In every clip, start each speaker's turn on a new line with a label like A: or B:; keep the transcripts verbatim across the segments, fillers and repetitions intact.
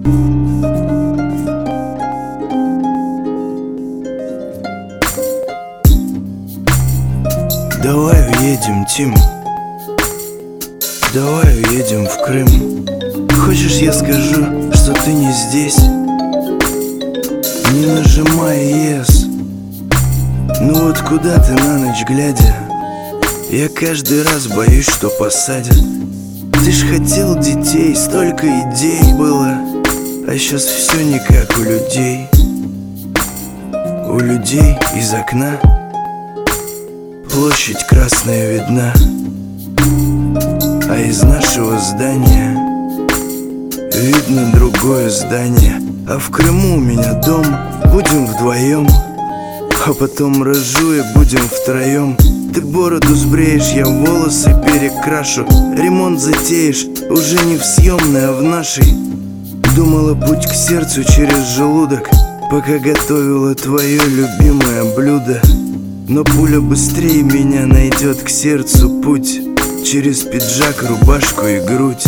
A: Давай уедем, Тим. Давай уедем в Крым. Хочешь, я скажу, что ты не здесь? Не нажимай ес. Ну вот куда ты на ночь глядя? Я каждый раз боюсь, что посадят. Ты ж хотел детей, столько идей было, а сейчас все не как у людей. У людей из окна площадь красная видна, а из нашего здания видно другое здание. А в Крыму у меня дом, будем вдвоем, а потом рожу и будем втроем. Ты бороду сбреешь, я волосы перекрашу, ремонт затеешь, уже не в съемной, а в нашей. Думала, путь к сердцу через желудок, пока готовила твое любимое блюдо. Но пуля быстрее меня найдет к сердцу путь через пиджак, рубашку и грудь.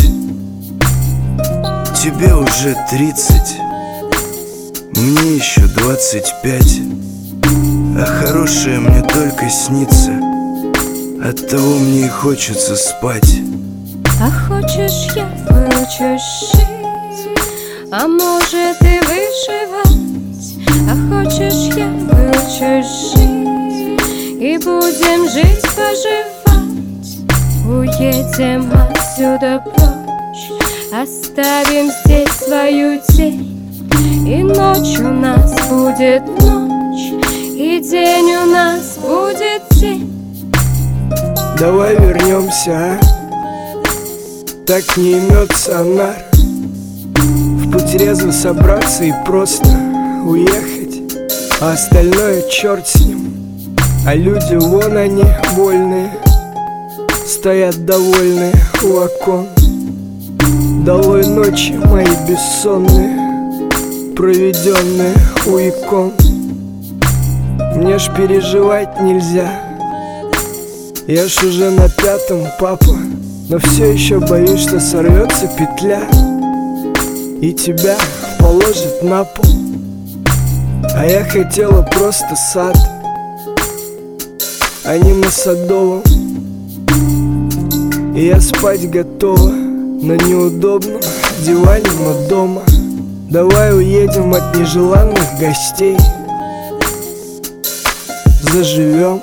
A: Тебе уже тридцать, мне еще двадцать пять, а хорошее мне только снится, оттого мне и хочется спать.
B: А хочешь, я выучусь шить, а может и вышивать. А хочешь, я выучусь жить, и будем жить-поживать. Уедем отсюда прочь, оставим здесь свою тень. И ночь у нас будет ночь, и день у нас будет день.
C: Давай вернемся, а? Так не имется нар. В путь резво собраться и просто уехать, а остальное черт с ним. А люди вон они, вольные, стоят довольные у окон. Долой ночи мои бессонные, проведенные у икон. Мне ж переживать нельзя, я ж уже на пятом, папа, но все еще боюсь, что сорвется петля и тебя положит на пол. А я хотела просто сад, а не на Садовом. И я спать готова на неудобном диване, но дома. Давай уедем от нежеланных гостей, заживем.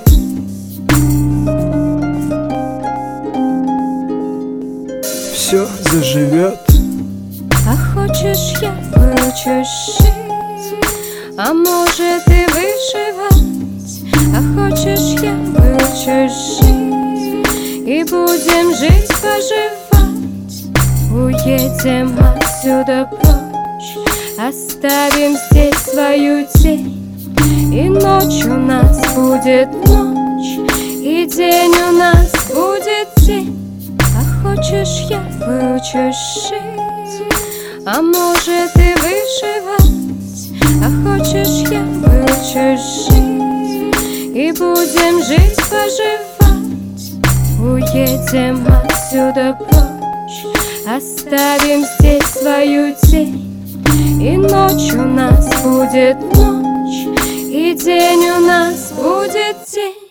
C: Все заживет.
B: А хочешь, я выучусь шить, а может и вышивать. А хочешь, я выучусь жить, и будем жить-поживать. Уедем отсюда прочь, оставим здесь свою тень. И ночь у нас будет ночь, и день у нас будет день. А хочешь, я выучусь шить, а может и вышивать. А хочешь, я выучусь жить, и будем жить-поживать. Уедем отсюда прочь, оставим здесь свою тень. И ночь у нас будет ночь, и день у нас будет день.